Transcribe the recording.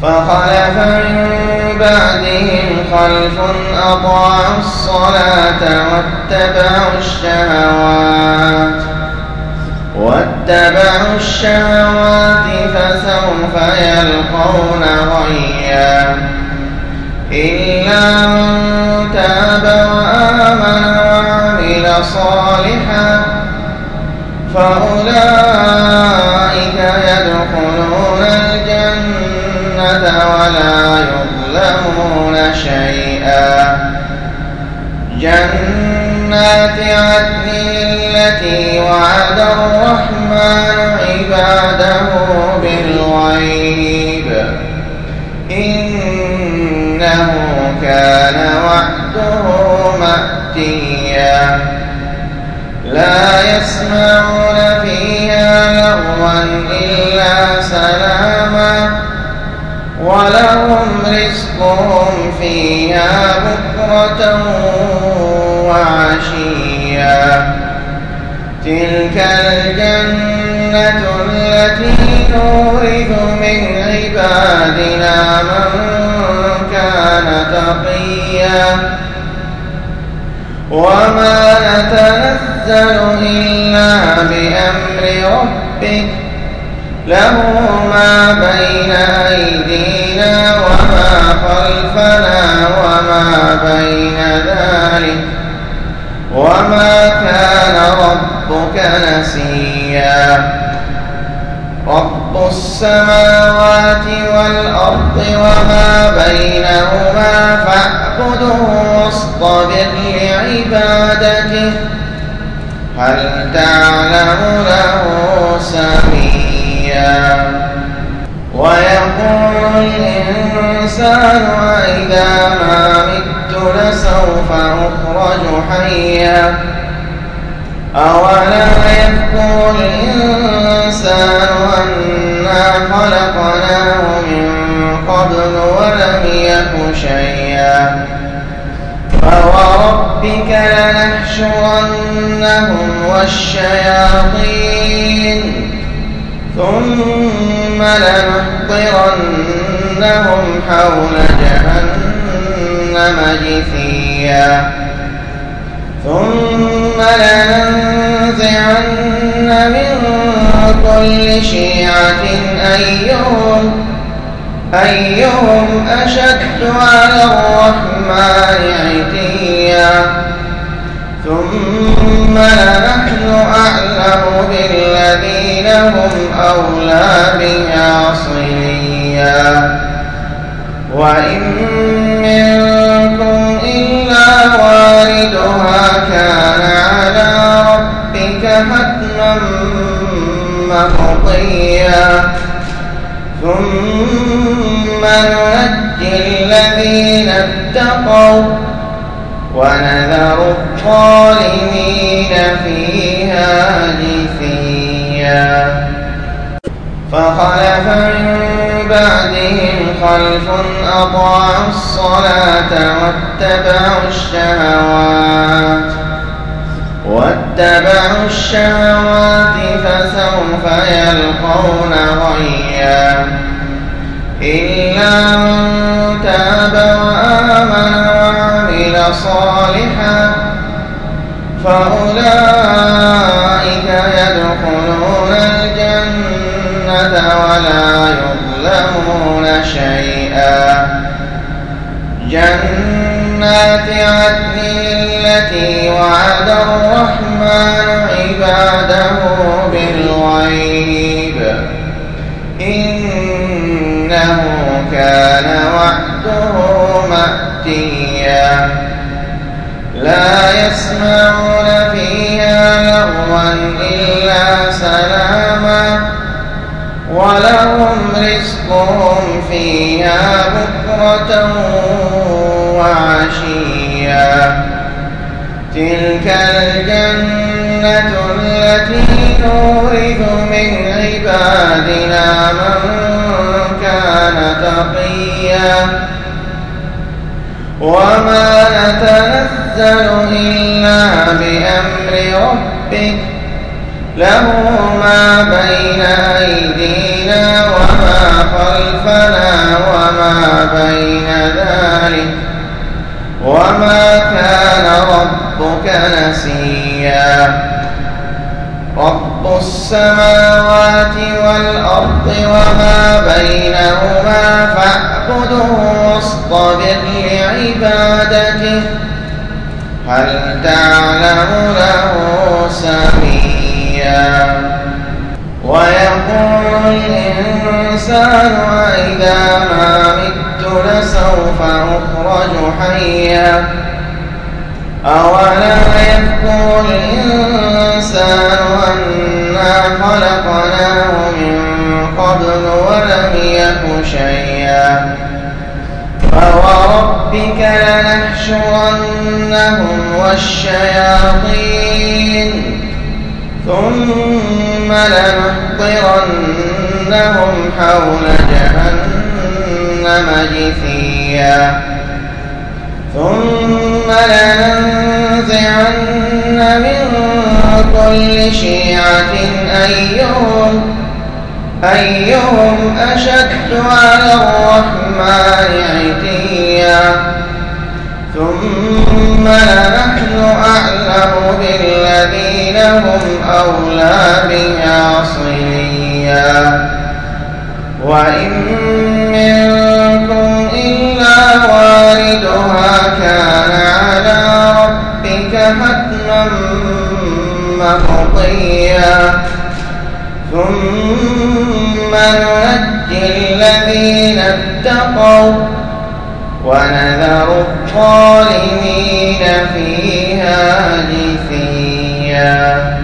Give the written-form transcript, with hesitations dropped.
فخلف من بعدهم خلف أضاعوا الصلاة واتبعوا الشهوات فسوف يلقون غيا إلا من تاب وآمن وعمل صالحا فأولئك يدخلون الجنة ولا يظلمون شيئا جنات عدن التي وعد الرحمن عباده بالغيب إنه كان وعده مأتيا لا يسمعون فيها لغوا إلا سلاما ولهم رزقهم فيها بكرة وعشيا تلك الجنة التي نورث من عبادنا من كان تقيا وما نتنزل إلا بأمر ربك له ما بين أيدينا وما خلفنا وما بين ذلك وما كان ربك نسيا رب السماوات والأرض وما بينهما فاعبده واصطبر لعبادته هل تعلم له سميا ويقول الإنسان أإذا ما مت لسوف أخرج حيا أولا يذكر الإنسان أنا خلقناه من قبل ولم يك شيئا فوربك لنحشرنهم والشياطين ثم لنحضرنهم حول جهنم جثيا ثم لننزعن من كل شيعة أيهم أشد على الرحمن عتيا ثم لنحن أعلم بالذين هم أولى بها صليا وإن منكم إلا واردها كان على ربك حتما مقضيا ثم ننجي الذين اتقوا ونذر الظالمين فيها جثيا فخلف من بعدهم خلف أضاعوا الصلاة واتبعوا الشهوات فسوف يلقون غيا إلا من تاب وآمن وعمل صالحا فأولئك يدخلون الجنة ولا يظلمون شيئا جنات عدن التي وعد الرحمن عباده بالغيب إنه كان وعده مأتيا لا يسمعون فيها لغوا إلا سلاما ولهم رزقهم فيها بكرة وعشيا تلك الجنة التي نورث من عبادنا من كان تقيا وما نتنزل إلا بأمر ربك له ما بين أيدينا وما خلفنا ذلك وما كان ربك نسيا رب السماوات والأرض وما بينهما فاعبده واصطبر لعبادته هل تعلم له سميا ويقول الإنسان أإذا ما مت لسوف أخرج حيا أولا يذكر الإنسان أنا خلقناه من قبل ولم يك شيئا فوربك لنحشرنهم والشياطين ثم لنحضرنهم حول جهنم جثيا ثم لننزعن من كل شيعة أيهم أشد على الرحمن عتيا ثم لنحن أعلم بالذين هم أولى بها صليا وإن منكم إلا واردها كان على ربك حتما مقضيا ثم ننجي الذين اتقوا ونذر الظالمين فيها جثيا